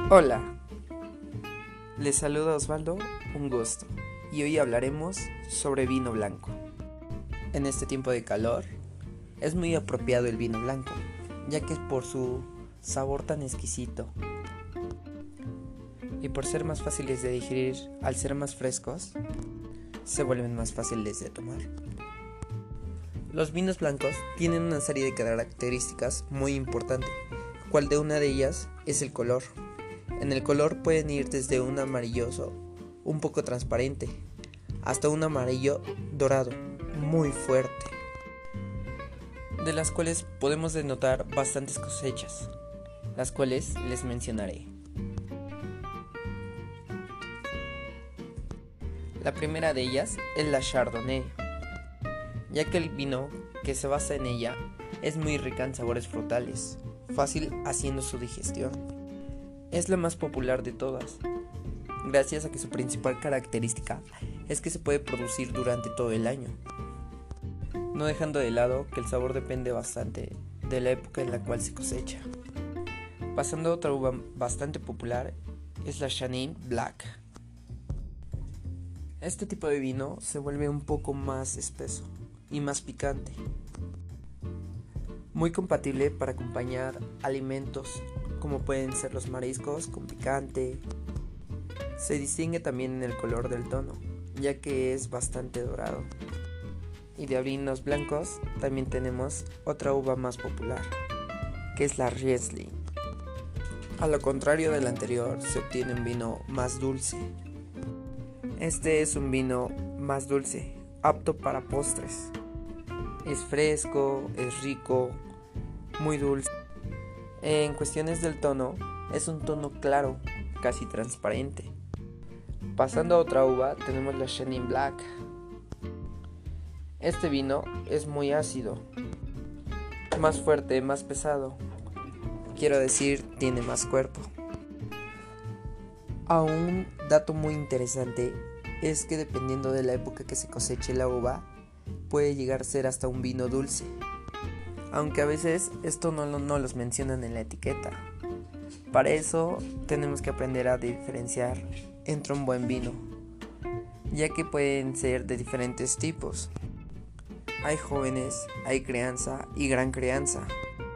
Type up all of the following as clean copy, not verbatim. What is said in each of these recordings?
Hola, les saluda Osvaldo, un gusto, y hoy hablaremos sobre vino blanco. En este tiempo de calor es muy apropiado el vino blanco, ya que por su sabor tan exquisito y por ser más fáciles de digerir al ser más frescos, se vuelven más fáciles de tomar. Los vinos blancos tienen una serie de características muy importantes, cual de una de ellas es el color. En el color pueden ir desde un amarilloso, un poco transparente, hasta un amarillo dorado, muy fuerte, de las cuales podemos denotar bastantes cosechas, las cuales les mencionaré. La primera de ellas es la Chardonnay, ya que el vino que se basa en ella es muy rica en sabores frutales, fácil haciendo su digestión. Es la más popular de todas, gracias a que su principal característica es que se puede producir durante todo el año, no dejando de lado que el sabor depende bastante de la época en la cual se cosecha. Pasando a otra uva bastante popular es la Chenin Blanc. Este tipo de vino se vuelve un poco más espeso y más picante, muy compatible para acompañar alimentos como pueden ser los mariscos con picante. Se distingue también en el color del tono, ya que es bastante dorado. Y de vinos blancos también tenemos otra uva más popular, que es la Riesling. A lo contrario del anterior, se obtiene un vino más dulce. Este es un vino más dulce, apto para postres. Es fresco, es rico, muy dulce. En cuestiones del tono, es un tono claro, casi transparente. Pasando a otra uva, tenemos la Chenin Blanc. Este vino es muy ácido, más fuerte, más pesado. Quiero decir, tiene más cuerpo. Un dato muy interesante es que dependiendo de la época que se coseche la uva, puede llegar a ser hasta un vino dulce. Aunque a veces esto no los mencionan en la etiqueta. Para eso tenemos que aprender a diferenciar entre un buen vino, ya que pueden ser de diferentes tipos. Hay jóvenes, hay crianza y gran crianza.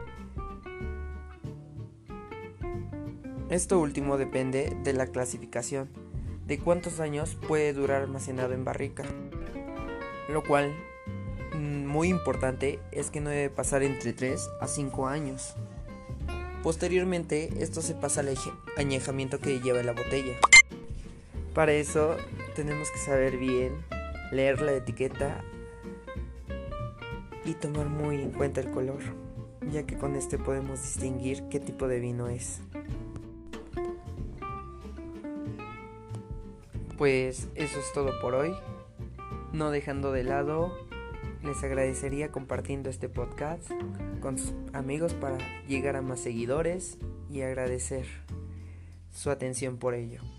Esto último depende de la clasificación, de cuántos años puede durar almacenado en barrica, lo cual muy importante es que no debe pasar entre 3 a 5 años. Posteriormente, esto se pasa al añejamiento que lleva la botella. Para eso, tenemos que saber bien, leer la etiqueta y tomar muy en cuenta el color, ya que con este podemos distinguir qué tipo de vino es. Pues eso es todo por hoy. No dejando de lado, les agradecería compartiendo este podcast con sus amigos para llegar a más seguidores y agradecer su atención por ello.